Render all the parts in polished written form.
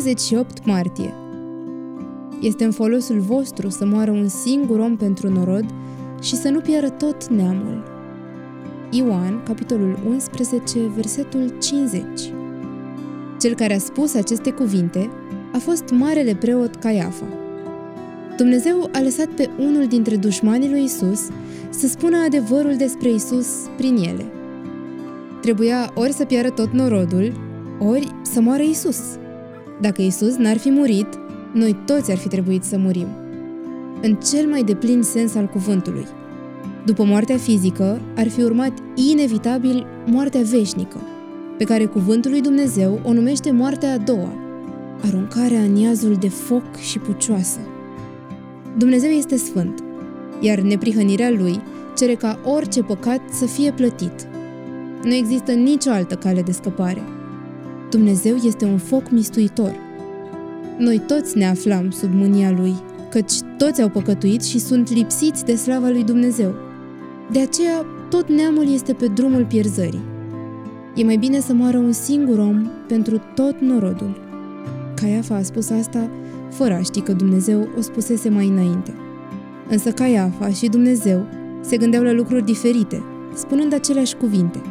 28 martie. Este în folosul vostru să moară un singur om pentru norod și să nu piară tot neamul. Ioan, capitolul 11, versetul 50. Cel care a spus aceste cuvinte a fost marele preot Caiafa. Dumnezeu a lăsat pe unul dintre dușmanii lui Isus să spună adevărul despre Isus prin ele. Trebuia ori să piară tot norodul, ori să moară Isus. Dacă Isus n-ar fi murit, noi toți ar fi trebuit să murim. În cel mai deplin sens al cuvântului. După moartea fizică, ar fi urmat inevitabil moartea veșnică, pe care cuvântul lui Dumnezeu o numește moartea a doua, aruncarea în iazul de foc și pucioasă. Dumnezeu este sfânt, iar neprihănirea Lui cere ca orice păcat să fie plătit. Nu există nicio altă cale de scăpare. Dumnezeu este un foc mistuitor. Noi toți ne aflam sub mânia Lui, căci toți au păcătuit și sunt lipsiți de slava lui Dumnezeu. De aceea, tot neamul este pe drumul pierzării. E mai bine să moară un singur om pentru tot norodul. Caiafa a spus asta fără a ști că Dumnezeu o spusese mai înainte. Însă Caiafa și Dumnezeu se gândeau la lucruri diferite, spunând aceleași cuvinte.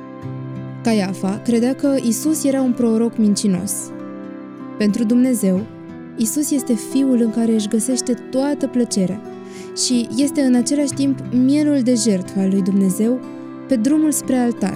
Caiafa credea că Isus era un proroc mincinos. Pentru Dumnezeu, Isus este Fiul în care își găsește toată plăcerea și este în același timp mielul de jertfă al lui Dumnezeu pe drumul spre altar.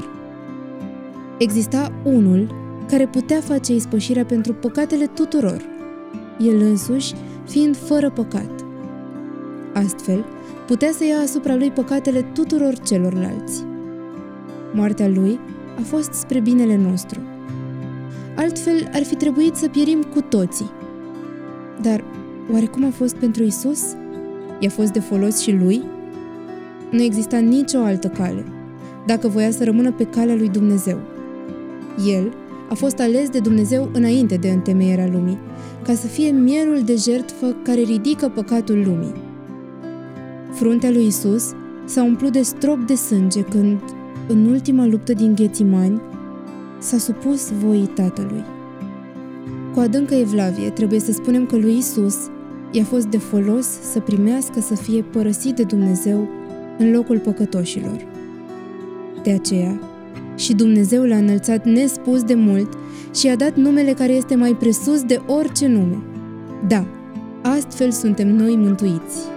Exista unul care putea face ispășirea pentru păcatele tuturor, el însuși fiind fără păcat. Astfel, putea să ia asupra lui păcatele tuturor celorlalți. Moartea lui a fost spre binele nostru. Altfel, ar fi trebuit să pierim cu toții. Dar, oare cum a fost pentru Isus? I-a fost de folos și lui? Nu exista nicio altă cale, dacă voia să rămână pe calea lui Dumnezeu. El a fost ales de Dumnezeu înainte de întemeierea lumii, ca să fie mielul de jertfă care ridică păcatul lumii. Fruntea lui Isus s-a umplut de strop de sânge când, în ultima luptă din Ghețimani, s-a supus voii Tatălui. Cu adâncă evlavie trebuie să spunem că lui Isus i-a fost de folos să primească să fie părăsit de Dumnezeu în locul păcătoșilor. De aceea, și Dumnezeu l-a înălțat nespus de mult și i-a dat numele care este mai presus de orice nume. Da, astfel suntem noi mântuiți.